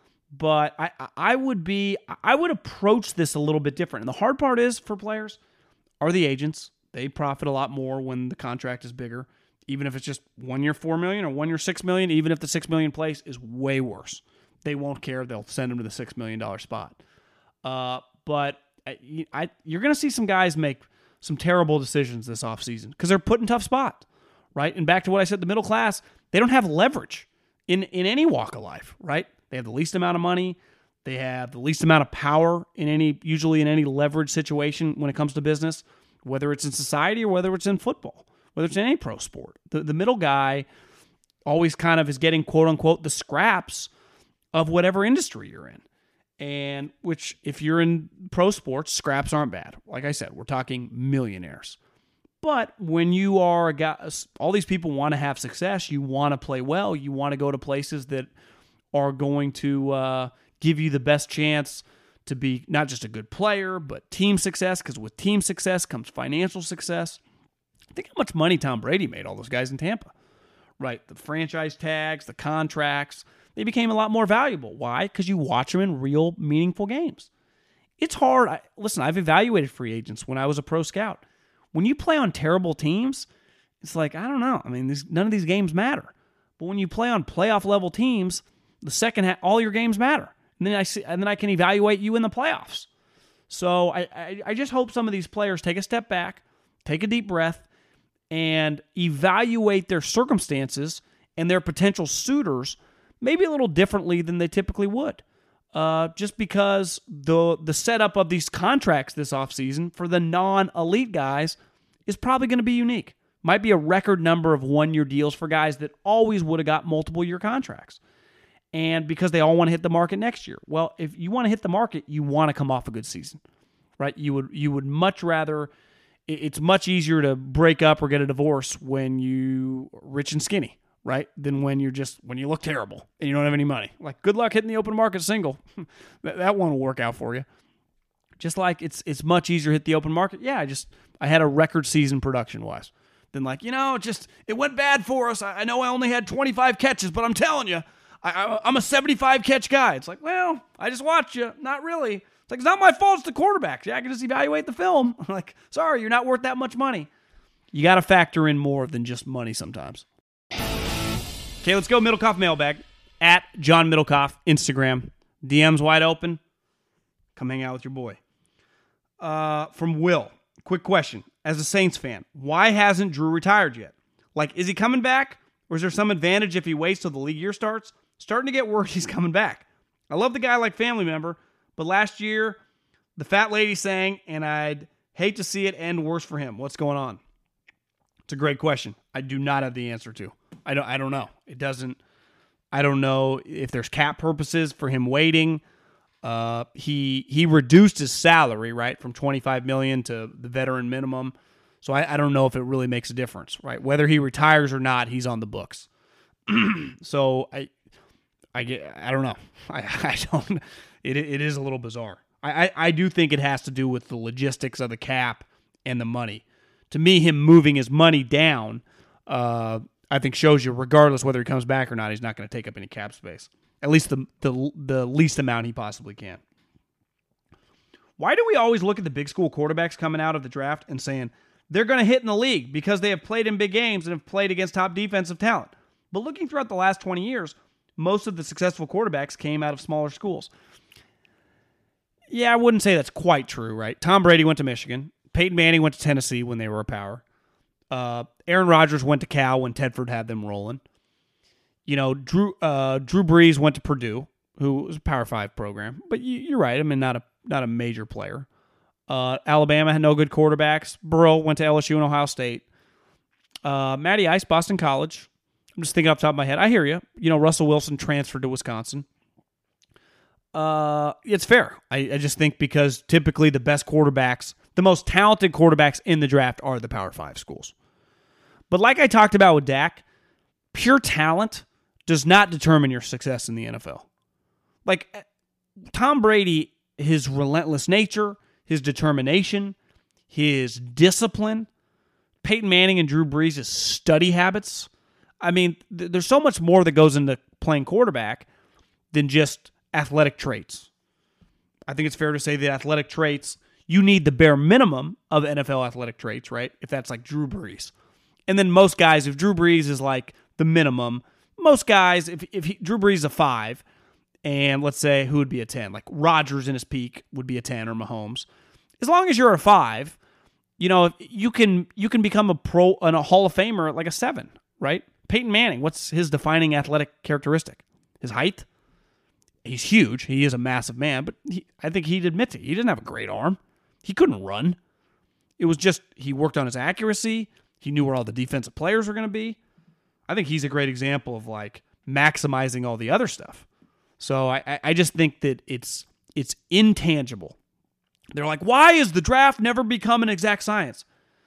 But I, I would be, I would approach this a little bit different. And the hard part is for players are the agents. They profit a lot more when the contract is bigger, even if it's just one year four million or one year six million. Even if the six million place is way worse, they won't care. They'll send them to the six million dollar spot. Uh, but I, I, you're going to see some guys make some terrible decisions this offseason because they're put in tough spots, right? And back to what I said, the middle class, they don't have leverage in in any walk of life, right? They have the least amount of money. They have the least amount of power in any, usually in any leverage situation when it comes to business, whether it's in society or whether it's in football, whether it's in any pro sport. The, the middle guy always kind of is getting, quote unquote, the scraps of whatever industry you're in. And which, if you're in pro sports, scraps aren't bad. Like I said, we're talking millionaires. But when you are a guy, all these people want to have success. You want to play well. You want to go to places that are going to uh, give you the best chance to be not just a good player, but team success, because with team success comes financial success. Think how much money Tom Brady made, all those guys in Tampa, right? The franchise tags, the contracts, they became a lot more valuable. Why? Because you watch them in real, meaningful games. It's hard. I, listen, I've evaluated free agents when I was a pro scout. When you play on terrible teams, it's like, I don't know. I mean, these, none of these games matter. But when you play on playoff-level teams, the second half, all your games matter. And then I see, and then I can evaluate you in the playoffs. So I, I, I just hope some of these players take a step back, take a deep breath, and evaluate their circumstances and their potential suitors maybe a little differently than they typically would. Uh, just because the the setup of these contracts this offseason for the non-elite guys is probably going to be unique. Might be a record number of one-year deals for guys that always would have got multiple-year contracts. And because they all want to hit the market next year. Well, if you want to hit the market, you want to come off a good season, right? You would you would much rather, it's much easier to break up or get a divorce when you rich and skinny, right? Than when you're just, when you look terrible and you don't have any money. Like, good luck hitting the open market single. that, that one will work out for you. Just like it's it's much easier to hit the open market. Yeah, I just, I had a record season production-wise. Than like, you know, just, it went bad for us. I, I know I only had twenty-five catches, but I'm telling you, I, I, I'm a seventy-five catch guy. It's like, well, I just watched you. Not really. It's like, it's not my fault. It's the quarterback. Yeah, I can just evaluate the film. I'm like, sorry, you're not worth that much money. You got to factor in more than just money sometimes. Okay, let's go Middlecoff mailbag. At John Middlecoff, Instagram. D Ms wide open. Come hang out with your boy. Uh, from Will. Quick question. As a Saints fan, why hasn't Drew retired yet? Like, is he coming back? Or is there some advantage if he waits till the league year starts? Starting to get word he's coming back. I love the guy like family member, but last year, the fat lady sang, and I'd hate to see it end worse for him. What's going on? It's a great question. I do not have the answer to. I don't I don't know. It doesn't, I don't know if there's cap purposes for him waiting. Uh, he he reduced his salary, right, from twenty-five million dollars to the veteran minimum. So I, I don't know if it really makes a difference, right? Whether he retires or not, he's on the books. so I, I get, I don't know. I, I don't. It it is a little bizarre. I, I I do think it has to do with the logistics of the cap and the money. To me, him moving his money down, uh, I think shows you, regardless whether he comes back or not, he's not going to take up any cap space. At least the the the least amount he possibly can. Why do we always look at the big school quarterbacks coming out of the draft and saying they're going to hit in the league because they have played in big games and have played against top defensive talent? But looking throughout the last twenty years, most of the successful quarterbacks came out of smaller schools. Yeah, I wouldn't say that's quite true, right? Tom Brady went to Michigan. Peyton Manning went to Tennessee when they were a power. Uh, Aaron Rodgers went to Cal when Tedford had them rolling. You know, Drew uh, Drew Brees went to Purdue, who was a Power Five program. But you, you're right. I mean, not a not a major player. Uh, Alabama had no good quarterbacks. Burrow went to L S U and Ohio State. Uh, Matty Ice, Boston College. I'm just thinking off the top of my head. I hear you. You know, Russell Wilson transferred to Wisconsin. Uh, it's fair. I, I just think because typically the best quarterbacks, the most talented quarterbacks in the draft are the Power Five schools. But like I talked about with Dak, pure talent does not determine your success in the N F L. Like Tom Brady, his relentless nature, his determination, his discipline, Peyton Manning and Drew Brees' study habits. I mean, th- there's so much more that goes into playing quarterback than just athletic traits. I think it's fair to say that athletic traits, you need the bare minimum of N F L athletic traits, right? If that's like Drew Brees. And then most guys, if Drew Brees is like the minimum, most guys, if, if he, Drew Brees is a five, and let's say who would be a ten? Like Rodgers in his peak would be a ten, or Mahomes. As long as you're a five, you know, you can you can become a pro and a Hall of Famer at like a seven, right? Peyton Manning, what's his defining athletic characteristic? His height? He's huge. He is a massive man, but he, I think he'd admit it. He didn't have a great arm. He couldn't run. It was just he worked on his accuracy. He knew where all the defensive players were going to be. I think he's a great example of like maximizing all the other stuff. So I, I just think that it's it's intangible. They're like, why is the draft never become an exact science?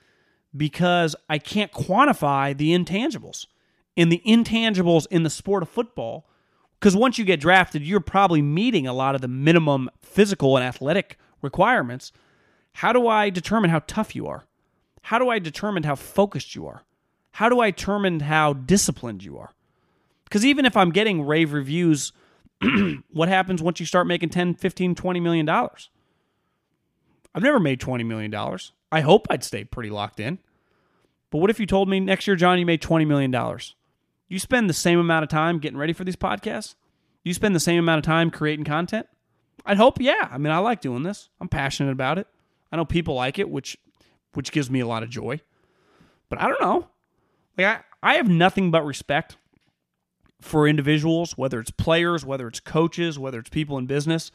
Because I can't quantify the intangibles. And the intangibles in the sport of football, because once you get drafted, you're probably meeting a lot of the minimum physical and athletic requirements. How do I determine how tough you are? How do I determine how focused you are? How do I determine how disciplined you are? Because even if I'm getting rave reviews, what happens once you start making ten, fifteen, twenty million dollars? I've never made twenty million dollars. I hope I'd stay pretty locked in. But what if you told me next year, John, you made twenty million dollars? You spend the same amount of time getting ready for these podcasts? You spend the same amount of time creating content? I'd hope, yeah. I mean, I like doing this. I'm passionate about it. I know people like it, which which gives me a lot of joy. But I don't know. Like I, I have nothing but respect for individuals, whether it's players, whether it's coaches, whether it's people in business,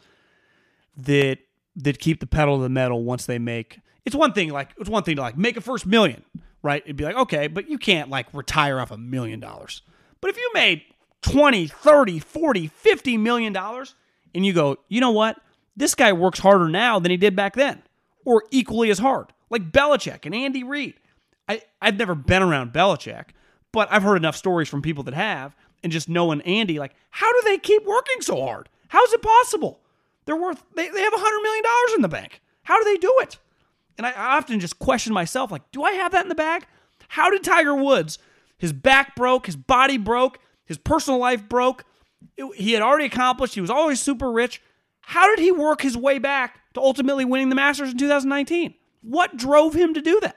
that that keep the pedal to the metal once they make. It's one thing like it's one thing to like make a first million, right? It'd be like, okay, but you can't like retire off a million dollars. But if you made twenty, thirty, forty, fifty million dollars and you go, you know what? This guy works harder now than he did back then, or equally as hard. Like Belichick and Andy Reid. I, I've never been around Belichick, but I've heard enough stories from people that have, and just knowing Andy, like, how do they keep working so hard? How is it possible? They're worth, they, they have one hundred million dollars in the bank. How do they do it? And I, I often just question myself, like, do I have that in the bag? How did Tiger Woods, his back broke, his body broke, his personal life broke, it, he had already accomplished, he was always super rich. How did he work his way back to ultimately winning the Masters in two thousand nineteen? What drove him to do that?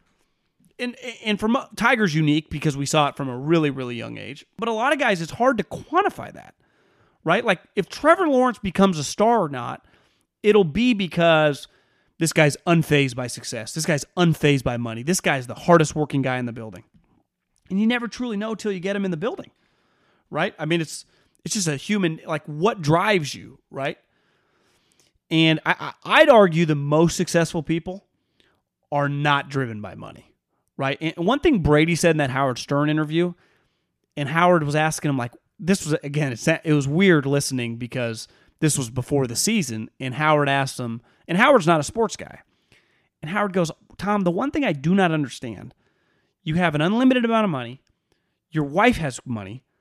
And and for Tiger's unique because we saw it from a really, really young age. But a lot of guys, it's hard to quantify that, right? Like if Trevor Lawrence becomes a star or not, it'll be because this guy's unfazed by success. This guy's unfazed by money. This guy's the hardest working guy in the building. And you never truly know till you get him in the building, right? I mean, it's it's just a human, like what drives you, right? And I, I, I'd argue the most successful people are not driven by money, right? And one thing Brady said in that Howard Stern interview, and Howard was asking him, like, this was, again, it's, it was weird listening because this was before the season, and Howard asked him, and Howard's not a sports guy, and Howard goes, Tom, the one thing I do not understand, you have an unlimited amount of money, your wife has money,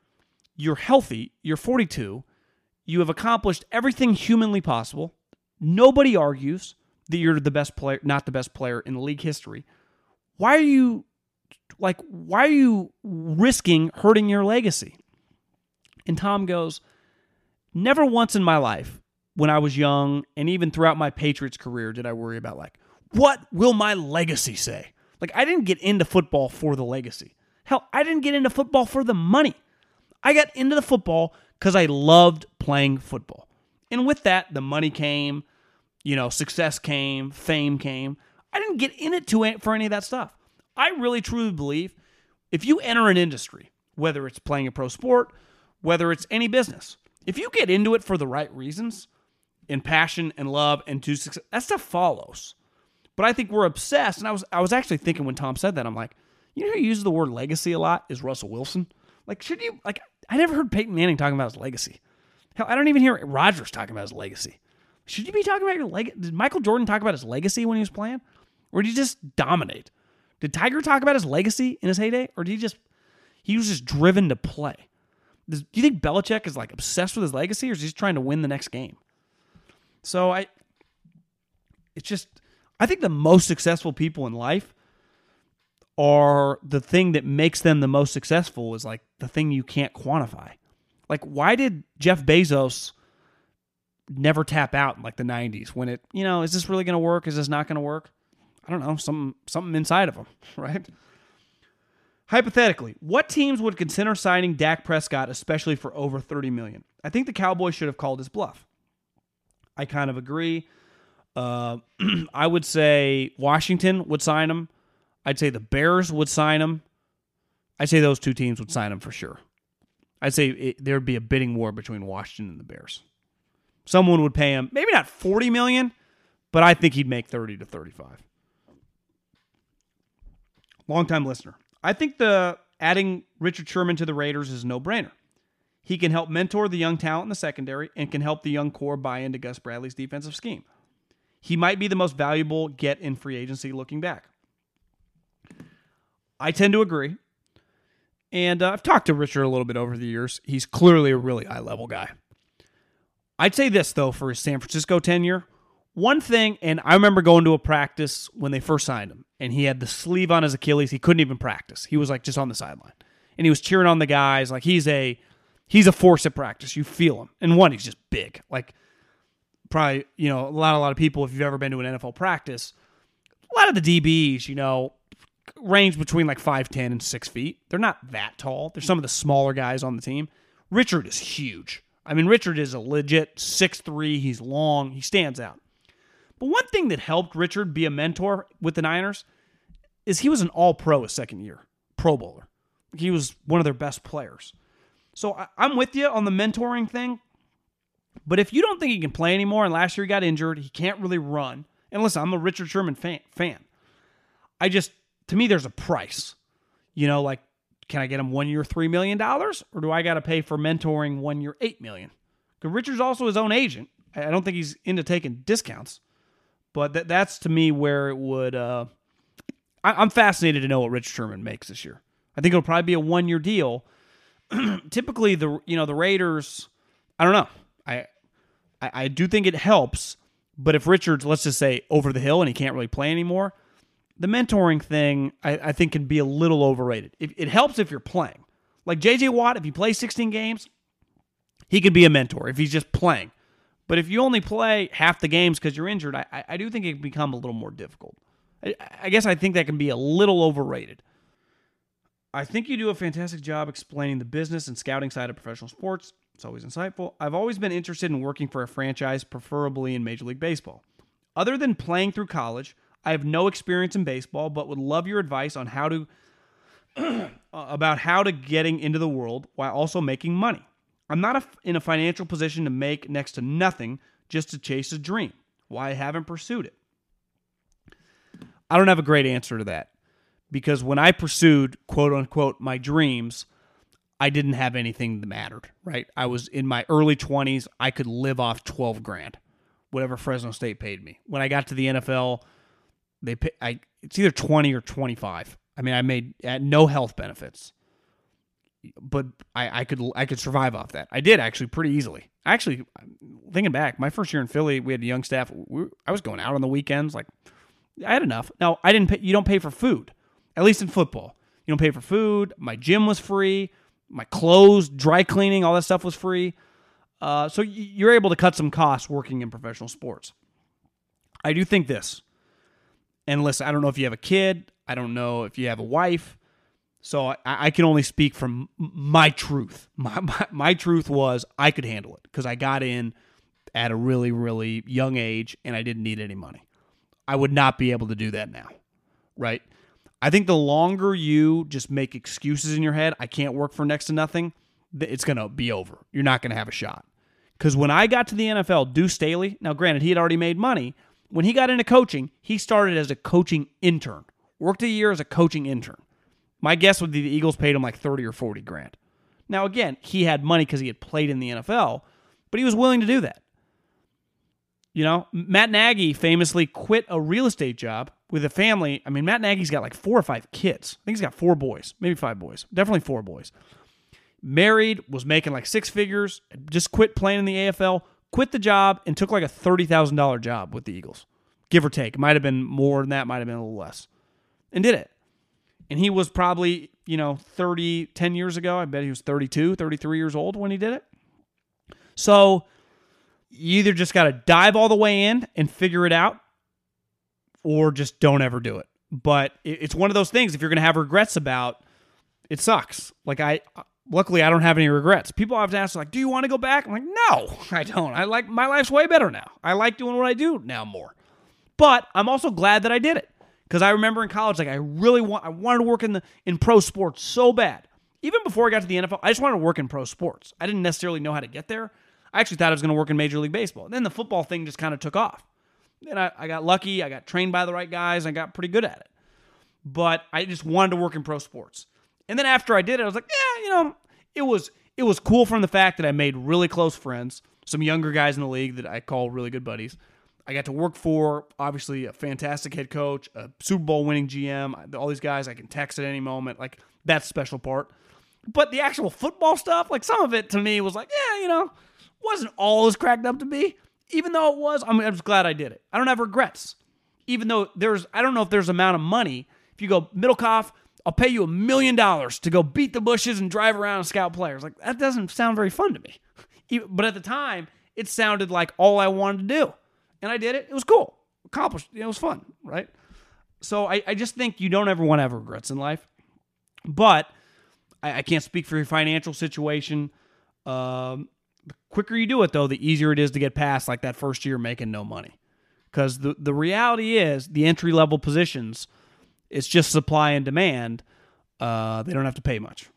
You're healthy. You're forty-two. You have accomplished everything humanly possible. Nobody argues that you're the best player, not the best player in league history. Why are you, like, why are you risking hurting your legacy? And Tom goes, never once in my life when I was young and even throughout my Patriots career did I worry about, like, what will my legacy say? Like, I didn't get into football for the legacy. Hell, I didn't get into football for the money. I got into the football because I loved playing football. And with that, the money came, you know, success came, fame came. I didn't get in it to for any of that stuff. I really truly believe if you enter an industry, whether it's playing a pro sport, whether it's any business, if you get into it for the right reasons, in passion and love and to success, that stuff follows. But I think we're obsessed, and I was I was actually thinking when Tom said that, I'm like, you know who uses the word legacy a lot is Russell Wilson. Like, should you, like, I never heard Peyton Manning talking about his legacy. Hell, I don't even hear Rodgers talking about his legacy. Should you be talking about your legacy? Did Michael Jordan talk about his legacy when he was playing? Or did he just dominate? Did Tiger talk about his legacy in his heyday? Or did he just, he was just driven to play? Does, do you think Belichick is, like, obsessed with his legacy, or is he just trying to win the next game? So I, it's just, I think the most successful people in life are the thing that makes them the most successful is like the thing you can't quantify. Like, why did Jeff Bezos never tap out in like the nineties when it, you know, is this really going to work? Is this not going to work? I don't know, something, something inside of him, right? Hypothetically, what teams would consider signing Dak Prescott, especially for over thirty million dollars? I think the Cowboys should have called his bluff. I kind of agree. Uh, I would say Washington would sign him. I'd say the Bears would sign him. I'd say those two teams would sign him for sure. I'd say it, there would be a bidding war between Washington and the Bears. Someone would pay him, maybe not forty million dollars, but I think he'd make thirty to thirty-five. Longtime listener. I think the adding Richard Sherman to the Raiders is a no-brainer. He can help mentor the young talent in the secondary and can help the young core buy into Gus Bradley's defensive scheme. He might be the most valuable get in free agency looking back. I tend to agree. And uh, I've talked to Richard a little bit over the years. He's clearly a really high-level guy. I'd say this, though, for his San Francisco tenure. One thing, and I remember going to a practice when they first signed him, and he had the sleeve on his Achilles. He couldn't even practice. He was like just on the sideline. And he was cheering on the guys. Like he's a he's a force at practice. You feel him. And one, he's just big. Like probably, you know, a lot, a lot of people, if you've ever been to an N F L practice, a lot of the D Bs, you know, range between like five ten and six feet. They're not that tall. They're some of the smaller guys on the team. Richard is huge. I mean, Richard is a legit six three. He's long. He stands out. But one thing that helped Richard be a mentor with the Niners is he was an all-pro his second year, Pro Bowler. He was one of their best players. So I, I'm with you on the mentoring thing. But if you don't think he can play anymore, and last year he got injured, he can't really run. And listen, I'm a Richard Sherman fan. fan. I just, to me, there's a price. You know, like, can I get him one year, three million dollars? Or do I got to pay for mentoring one year, eight million dollars? Because Richard's also his own agent. I don't think he's into taking discounts. But that, that's, to me, where it would... Uh, I, I'm fascinated to know what Richard Sherman makes this year. I think it'll probably be a one-year deal. Typically, the you know the Raiders, I don't know. I, I I do think it helps. But if Richard's, let's just say, over the hill and he can't really play anymore, the mentoring thing, I, I think, can be a little overrated. It, it helps if you're playing. Like J J Watt, if he plays sixteen games, he could be a mentor if he's just playing. But if you only play half the games because you're injured, I, I do think it can become a little more difficult. I, I guess I think that can be a little overrated. I think you do a fantastic job explaining the business and scouting side of professional sports. It's always insightful. I've always been interested in working for a franchise, preferably in Major League Baseball. Other than playing through college, I have no experience in baseball, but would love your advice on how to about how to getting into the world while also making money. I'm not a, in a financial position to make next to nothing just to chase a dream. Why I haven't pursued it? I don't have a great answer to that. Because when I pursued, quote unquote, my dreams, I didn't have anything that mattered, right? I was in my early twenties. I could live off twelve grand, whatever Fresno State paid me. When I got to the N F L, they pay, I, it's either twenty or twenty-five. I mean, I made I had no health benefits. but I, I could I could survive off that. I did actually pretty easily. Actually, thinking back, my first year in Philly, we had a young staff. We, I was going out on the weekends. Like, I had enough. Now, I didn't pay, you don't pay for food, at least in football. You don't pay for food. My gym was free. My clothes, dry cleaning, all that stuff was free. Uh, so you're able to cut some costs working in professional sports. I do think this. And listen, I don't know if you have a kid. I don't know if you have a wife. So I, I can only speak from my truth. My, my, my truth was I could handle it because I got in at a really, really young age and I didn't need any money. I would not be able to do that now, right? I think the longer you just make excuses in your head, I can't work for next to nothing, it's going to be over. You're not going to have a shot. Because when I got to the N F L, Deuce Staley, now granted, he had already made money. When he got into coaching, he started as a coaching intern. Worked a year as a coaching intern. My guess would be the Eagles paid him like thirty or forty grand. Now, again, he had money because he had played in the N F L, but he was willing to do that. You know, Matt Nagy famously quit a real estate job with a family. I mean, Matt Nagy's got like four or five kids. I think he's got four boys, maybe five boys. Definitely four boys. Married, was making like six figures, just quit playing in the A F L, quit the job, and took like a thirty thousand dollars job with the Eagles. Give or take. It might have been more than that, might have been a little less. And did it. And he was probably, you know, thirty, ten years ago. I bet he was thirty-two, thirty-three years old when he did it. So you either just got to dive all the way in and figure it out, or just don't ever do it. But it's one of those things, if you're going to have regrets about, it sucks. Like, I, luckily, I don't have any regrets. People often ask, like, do you want to go back? I'm like, no, I don't. I like, my life's way better now. I like doing what I do now more. But I'm also glad that I did it. Because I remember in college, like, I really want, I wanted to work in the in pro sports so bad. Even before I got to the N F L, I just wanted to work in pro sports. I didn't necessarily know how to get there. I actually thought I was going to work in Major League Baseball. And then the football thing just kind of took off. Then I, I got lucky. I got trained by the right guys. I got pretty good at it. But I just wanted to work in pro sports. And then after I did it, I was like, yeah, you know, it was it was cool from the fact that I made really close friends, some younger guys in the league that I call really good buddies. I got to work for, obviously, a fantastic head coach, a Super Bowl winning G M, all these guys I can text at any moment. Like, that's the special part. But the actual football stuff, like, some of it to me was like, yeah, you know, wasn't all as cracked up to be. Even though it was, I mean, I'm just glad I did it. I don't have regrets. Even though there's, I don't know if there's amount of money. If you go, Middlecoff, I'll pay you a million dollars to go beat the bushes and drive around and scout players. Like, that doesn't sound very fun to me. But at the time, it sounded like all I wanted to do. And I did it. It was cool. Accomplished. It was fun, right? So I, I just think you don't ever want to have regrets in life. But I, I can't speak for your financial situation. Um, the quicker you do it, though, the easier it is to get past like that first year making no money. Because the, the reality is the entry-level positions, it's just supply and demand. Uh, they don't have to pay much.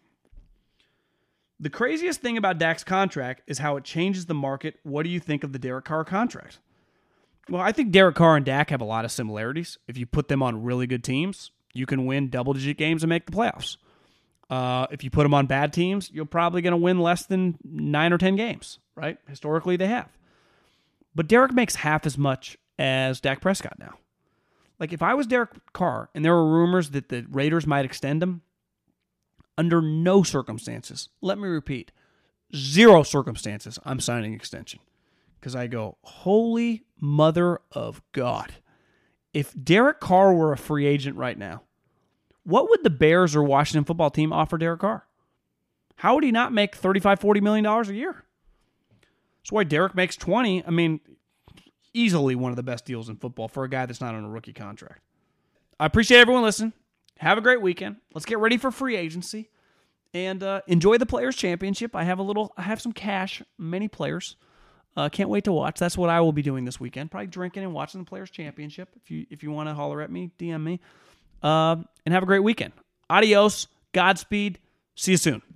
The craziest thing about Dak's contract is how it changes the market. What do you think of the Derek Carr contract? Well, I think Derek Carr and Dak have a lot of similarities. If you put them on really good teams, you can win double-digit games and make the playoffs. Uh, if you put them on bad teams, you're probably going to win less than nine or ten games, right? Historically, they have. But Derek makes half as much as Dak Prescott now. Like, if I was Derek Carr and there were rumors that the Raiders might extend him, under no circumstances, let me repeat, zero circumstances, I'm signing an extension. Because I go, holy mother of God. If Derek Carr were a free agent right now, what would the Bears or Washington football team offer Derek Carr? How would he not make thirty-five, forty million dollars a year? That's why Derek makes twenty. I mean, easily one of the best deals in football for a guy that's not on a rookie contract. I appreciate everyone listening. Have a great weekend. Let's get ready for free agency and uh, enjoy the Players Championship. I have a little, I have some cash, many players. Uh, can't wait to watch. That's what I will be doing this weekend. Probably drinking and watching the Players Championship. If you if you want to holler at me, D M me. Uh, and have a great weekend. Adios. Godspeed. See you soon.